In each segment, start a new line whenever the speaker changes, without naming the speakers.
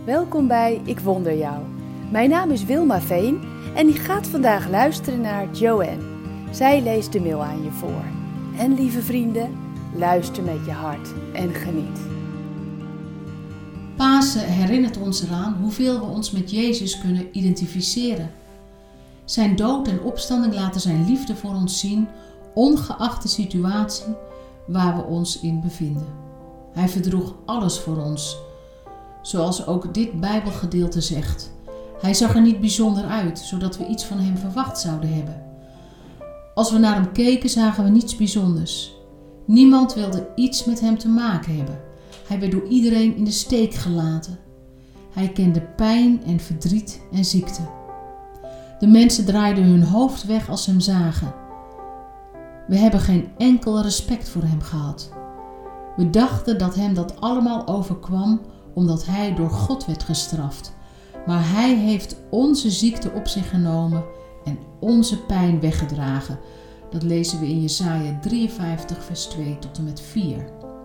Welkom bij Ik Wonder Jou. Mijn naam is Wilma Veen en ik ga vandaag luisteren naar Joanne. Zij leest de mail aan je voor. En lieve vrienden, luister met je hart en geniet.
Pasen herinnert ons eraan hoeveel we ons met Jezus kunnen identificeren. Zijn dood en opstanding laten zijn liefde voor ons zien, ongeacht de situatie waar we ons in bevinden. Hij verdroeg alles voor ons, zoals ook dit Bijbelgedeelte zegt. Hij zag er niet bijzonder uit, zodat we iets van hem verwacht zouden hebben. Als we naar hem keken, zagen we niets bijzonders. Niemand wilde iets met hem te maken hebben. Hij werd door iedereen in de steek gelaten. Hij kende pijn en verdriet en ziekte. De mensen draaiden hun hoofd weg als ze hem zagen. We hebben geen enkel respect voor hem gehad. We dachten dat hem dat allemaal overkwam omdat hij door God werd gestraft. Maar hij heeft onze ziekte op zich genomen en onze pijn weggedragen. Dat lezen we in Jesaja 53 vers 2 tot en met 4.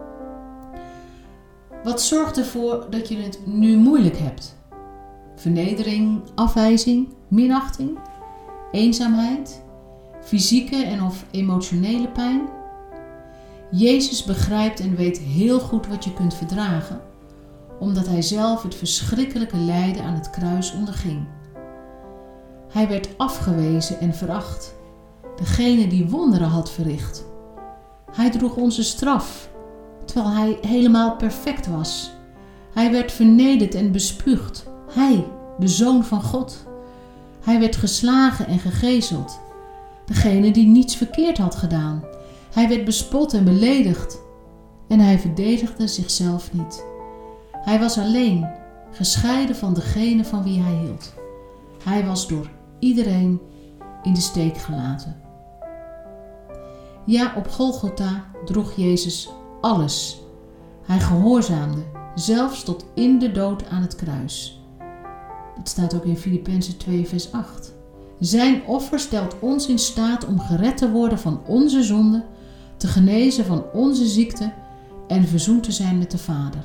Wat zorgt ervoor dat je het nu moeilijk hebt? Vernedering, afwijzing, minachting, eenzaamheid, fysieke en of emotionele pijn? Jezus begrijpt en weet heel goed wat je kunt verdragen, omdat hij zelf het verschrikkelijke lijden aan het kruis onderging. Hij werd afgewezen en veracht, degene die wonderen had verricht. Hij droeg onze straf, terwijl hij helemaal perfect was. Hij werd vernederd en bespuugd, hij, de Zoon van God. Hij werd geslagen en gegezeld, degene die niets verkeerd had gedaan. Hij werd bespot en beledigd en hij verdedigde zichzelf niet. Hij was alleen, gescheiden van degene van wie hij hield. Hij was door iedereen in de steek gelaten. Ja, op Golgotha droeg Jezus alles. Hij gehoorzaamde, zelfs tot in de dood aan het kruis. Dat staat ook in Filippenzen 2 vers 8. Zijn offer stelt ons in staat om gered te worden van onze zonde, te genezen van onze ziekte en verzoend te zijn met de Vader.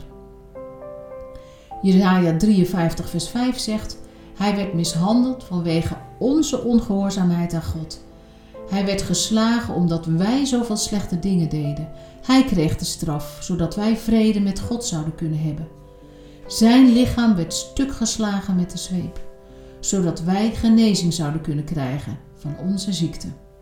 Jesaja 53 vers 5 zegt: hij werd mishandeld vanwege onze ongehoorzaamheid aan God. Hij werd geslagen omdat wij zoveel slechte dingen deden. Hij kreeg de straf, zodat wij vrede met God zouden kunnen hebben. Zijn lichaam werd stuk geslagen met de zweep, zodat wij genezing zouden kunnen krijgen van onze ziekte.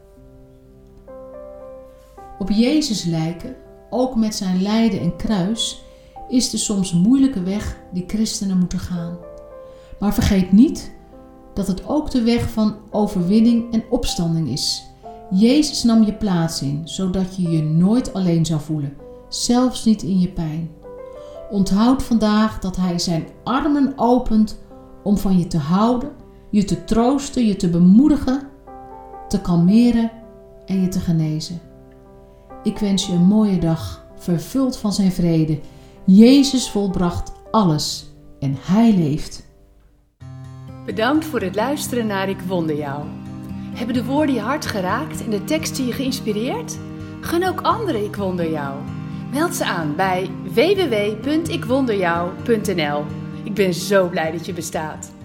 Op Jezus lijken, ook met zijn lijden en kruis, is de soms moeilijke weg die christenen moeten gaan. Maar vergeet niet dat het ook de weg van overwinning en opstanding is. Jezus nam je plaats in, zodat je je nooit alleen zou voelen, zelfs niet in je pijn. Onthoud vandaag dat hij zijn armen opent om van je te houden, je te troosten, je te bemoedigen, te kalmeren en je te genezen. Ik wens je een mooie dag, vervuld van zijn vrede. Jezus volbracht alles en hij leeft.
Bedankt voor het luisteren naar Ik Wonder Jou. Hebben de woorden je hart geraakt en de teksten je geïnspireerd? Gun ook anderen Ik Wonder Jou. Meld ze aan bij www.ikwonderjou.nl. Ik ben zo blij dat je bestaat.